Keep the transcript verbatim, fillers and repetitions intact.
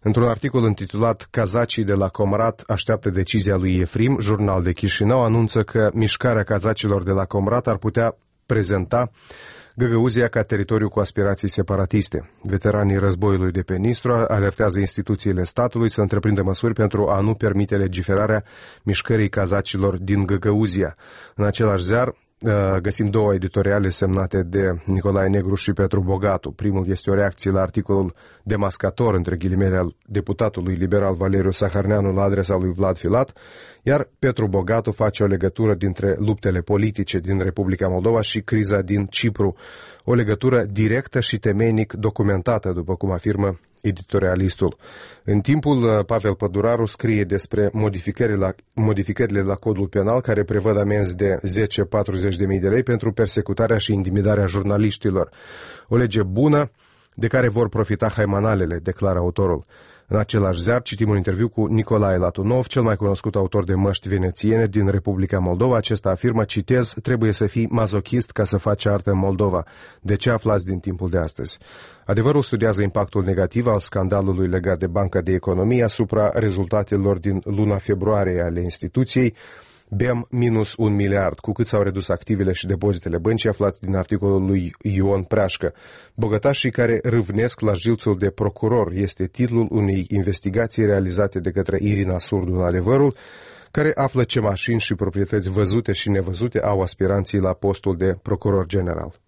Într-un articol intitulat "Cazacii de la Comrat așteaptă decizia lui Efrim", Jurnal de Chișinău anunță că mișcarea cazacilor de la Comrat ar putea prezenta Găgăuzia ca teritoriu cu aspirații separatiste. Veteranii războiului de pe Nistru alertează instituțiile statului să întreprindă măsuri pentru a nu permite legiferarea mișcării cazacilor din Găgăuzia. În același ziar găsim două editoriale semnate de Nicolae Negru și Petru Bogatu. Primul este o reacție la articolul demascator, între ghilimele, al deputatului liberal Valeriu Saharneanu la adresa lui Vlad Filat, iar Petru Bogatu face o legătură dintre luptele politice din Republica Moldova și criza din Cipru, o legătură directă și temeinic documentată, după cum afirmă editorialistul. În timpul, Pavel Păduraru scrie despre modificările la, modificările la codul penal care prevăd amenzi de zece patruzeci de mii de lei pentru persecutarea și intimidarea jurnaliștilor. O lege bună de care vor profita haimanalele, declară autorul. În același ziar citim un interviu cu Nicolae Latunov, cel mai cunoscut autor de măști venețiene din Republica Moldova. Acesta afirmă, citez, "Trebuie să fii mazochist ca să faci artă în Moldova." De ce aflați din timpul de astăzi? Adevărul studiază impactul negativ al scandalului legat de Banca de Economie asupra rezultatelor din luna februarie ale instituției. B E M minus un miliard, cu cât s-au redus activele și depozitele băncii, aflați din articolul lui Ion Preașcă. Bogătașii care râvnesc la jilțul de procuror este titlul unei investigații realizate de către Irina Surdu în Adevărul, care află ce mașini și proprietăți văzute și nevăzute au aspiranții la postul de procuror general.